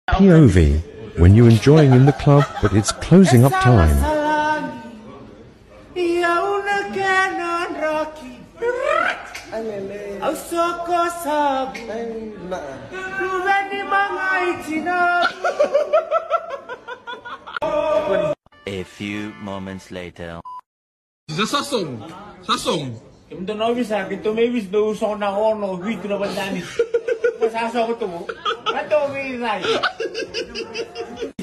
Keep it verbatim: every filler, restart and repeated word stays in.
P O V, when you're enjoying in the club but it's closing up time. A few moments later. Sasong, sasong. Yung doon bisa, ito may bis do so na ono, wito na bandanis. Masasa ko to mo. Ato may ray.